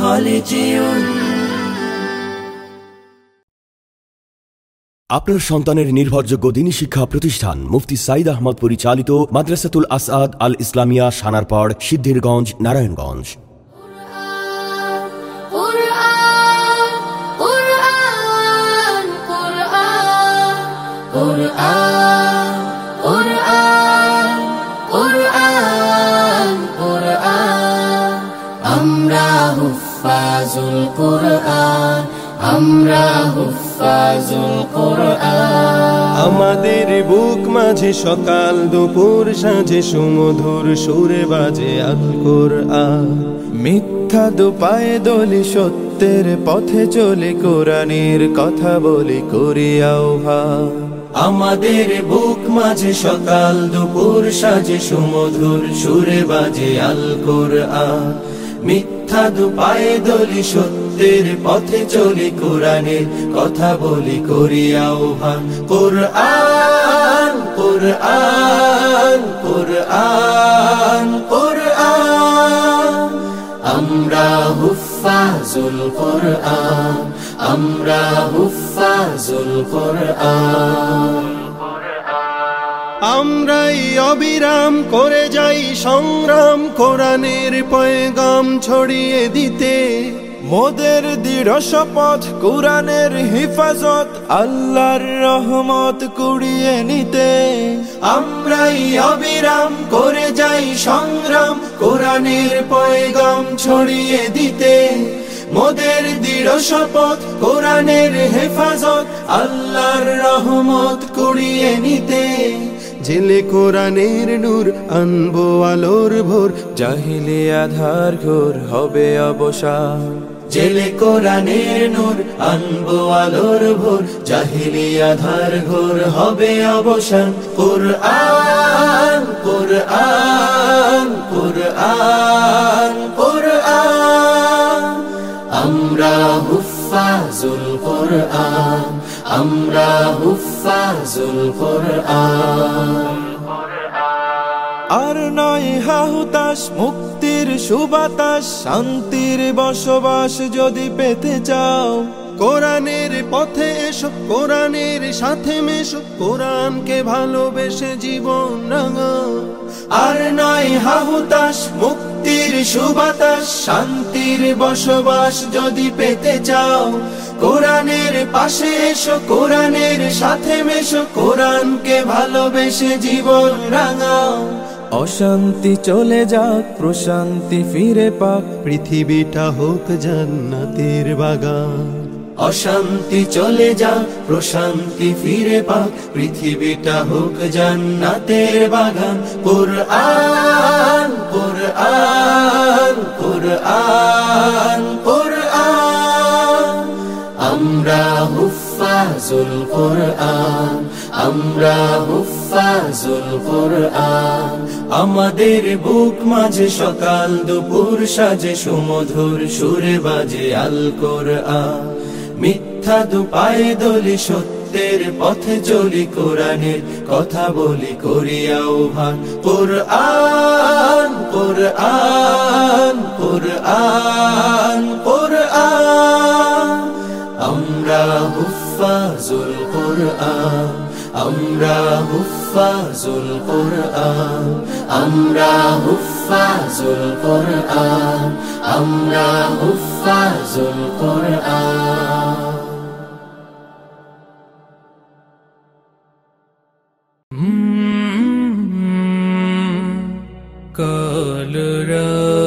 কলেজিউম। আপনার সন্তানের নির্ভরযোগ্য দ্বীনী শিক্ষা প্রতিষ্ঠান মুফতি সাঈদ আহমদ পরিচালিত মাদ্রাসাতুল আসআদ আল ইসলামিয়া, সানারপাড়, সিদ্ধিরগঞ্জ, নারায়ণগঞ্জ। আমরা হুফাজুল কুরআন, আমরা হুফাজুল কুরআন। আমাদের বুক মাঝে সকাল দুপুর সাঁঝে সুমধুর সুরে বাজে আল কুরআন। মিথ্যা দুপায়ে দলি সত্যের পথে চলে কোরআনের কথা বলি করি আহ্বান। আমাদের বুক মাঝে সকাল দুপুর সাজে সুমধুর সুরে বাজে আল কুরআন। মিথ্যা দুপায়ে দলি সত্যের পথে চলি কোরআনের কথা বলি করি আহ্বান। কুরআন কুরআন কুরআন কুরআন। আমরা হুফাজুল কুরআন, আমরা হুফাজুল কুরআন। আমরাই অবিরাম করে যাই সংগ্রাম কোরআনের পয়গাম ছড়িয়ে দিতে। মোদের দৃঢ় শপথ কোরআনের হিফাজত, আল্লাহর রহমত কুড়িয়ে নিতে। আমরাই অবিরাম করে যাই সংগ্রাম কোরআনের পয়গাম ছড়িয়ে দিতে। মোদের দৃঢ় শপথ কোরআনের হেফাজত, আল্লাহর রহমত কুড়িয়ে নিতে। জেলে কোরআনের নূর আনবো আলোর ভোর, জাহিলি আধার ঘোর হবে অবসান। জেলে কোরআনের নূর আনবো আলোর ভোর, জাহিলি আধার ঘোর হবে অবসান। কুরআন কুরআন কুরআন কুরআন। আমরা হুফাজুল কুরআন, আমরা হুফাজুল কুরআন। আর নয় হাহুতাশ, মুক্তির সুবাতাস, শান্তির বসবাস যদি পেতে চাও, কোরআনের পথে এসো, কোরআনের সাথে মেশো, কোরআনকে ভালোবেসে জীবন রাঙাও। আর নয় হাহুতাশ, মুক্তির সুবাতাস, শান্তির বসবাস যদি পেতে চাও, কোরআনের পাশে এসো, কোরআনের সাথে মেশো, কোরআনকে ভালোবেসে জীবন রাঙাও। অশান্তি চলে যাক, প্রশান্তি ফিরে পাক, পৃথিবীটা হোক জান্নাতের বাগান। অশান্তি চলে যাক, প্রশান্তি ফিরে পাক, পৃথিবীটা হোক জান্নাতের বাগান। কুরআন কুরআন কুরআন কুরআন। আমরা হুফাজুল কুরআন, আমরা হুফাজুল কুরআন। আমাদের বুক মাঝে সকাল দুপুর সাজে সুমধুর সুরে বাজে আল কুরআন। মিথ্যা দুপায়ে দলি সত্যের পথে চলি কোরআনের কথা বলি করি আহ্বান। কুরআন কুরআন কুরআন কুরআন। আমরা হুফাজুল কুরআন, আমরা হুফাজুল কুরআন, আমরা হুফাজুল কুরআন, আমরা হুফাজুল কুরআন। কাল